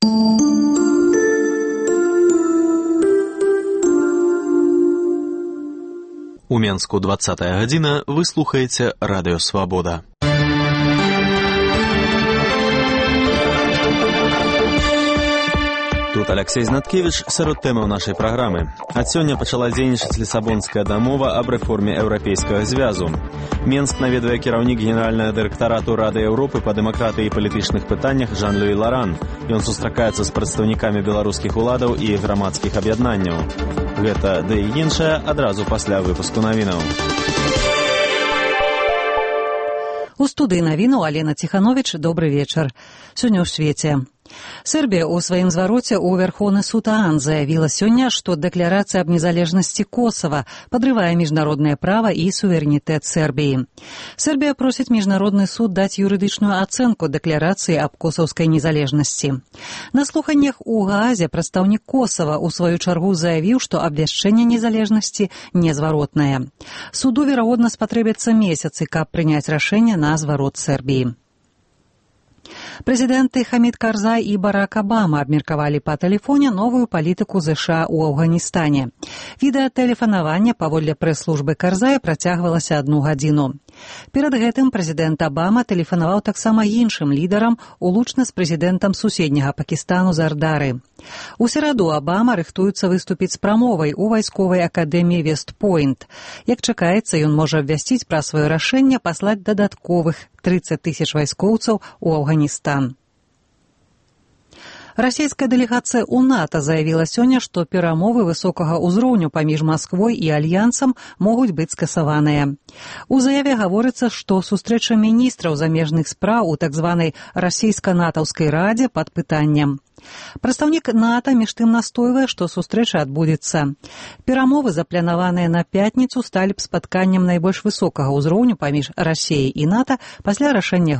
У Менску 20-я гадзіна, вы слухаеце Радыё Свабода. Тут Алексей Знаткевич сярод тэмаў нашай праграмы. Ад сёння пачала дзейнічаць Лісабонская дамова аб рэформе Еўрапейскага звязу. Менск наведвае кіраўнік генеральнага дырэктарату Рады Еўропы па дэмакратыі і палітычных пытаннях Жан-Луі Ларан. Ён сустракаецца з прадстаўнікамі беларускіх уладаў і грамадскіх аб'яднанняў. Гэта ды і іншае адразу пасля выпуску навінаў. У студыі навінаў Алена Ціхановіч, добры вечар. Сёння ў свеце. Сербія ў сваім звароце ў Верховны суд ОАН заявіла сёння, што дэкларацыя аб незалежнасці Косава падрывае міжнароднае права і суверэнітэт Сербіі. Сербія просіць міжнародны суд даць юрыдычную ацэнку дэкларацыі аб косаўскай незалежнасці. На слуханнях у Гаазе прадстаўнік Косава ў сваю чаргу заявіў, што абвяшчэнне незалежнасці незваротнае. Суду, верагодна, спатрэбяцца месяцы, каб прыняць рашэнне на зварот Сербіі. Прэзідэнты Хамід Карзай і Барак Абама абмеркавалі па тэлефоне новую палітыку ЗША ў Афганістане. Відэатэлефанаванне паводле прэс-службы Карзая працягвалася 1 гадзіну. Перад гэтым прэзідэнт Абама тэлефанаваў таксама іншым лідарам, улучна з прэзідэнтам суседняга Пакістану Зардары. У сераду Абама рыхтуецца выступіць з прамовай у вайсковай акадэміі Вест-Пойнт. Як чакаецца, ён можа абвясціць пра сваё рашэнне паслаць дадатковых 30 000 вайскоўцаў у Афганістан. Расійская дэлегацыя ў НАТО заявіла сёння, што перамовы высокага ўзроўню паміж Масквой і Альянсам могуць быць скасаваныя. У заяве гаворыцца, што сустрэча міністраў замежных спраў у так званай расійска-натаўскай радзе пад пытаннем. Прадстаўнік НАТО між тым настойвае, што сустрэча адбудзецца. Перамовы, запланаваныя на пятніцу, сталі б спатканнем найбольш высокага ўзроўню паміж Расіяй і НАТО пасля рашэння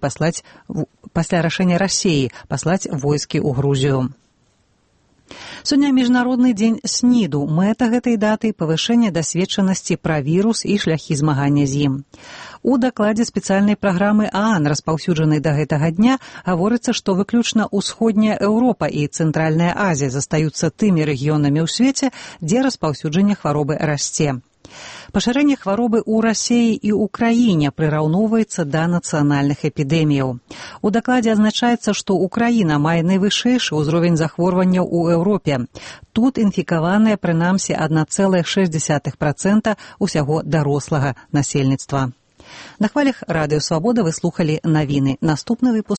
Расіі паслаць войскі ў Грузію. Сёння міжнародны дзень СНІДу. Мэта гэтай даты – павышэнне дасведчанасці пра вірус і шляхі змагання з ім. У дакладзе спецыяльнай праграмы ААН, распаўсюджанай да гэтага дня, гаворыцца, што выключна ўсходняя Еўропа і Цэнтральная Азія застаюцца тымі рэгіёнамі ў свеце, дзе распаўсюджанне хваробы расце. Пашырэнне хваробы ў Расіі і ў краіне прыраўноўваецца да нацыянальных эпідэміяў. У дакладзе адзначаецца, што Украіна мае найвышэйшы ўзровень захворванняў у Еўропе. Тут інфікаваныя прынамсі 1,6% усяго дарослага насельніцтва. На хвалях Радыё Свабода вы слухалі навіны. Наступны выпуск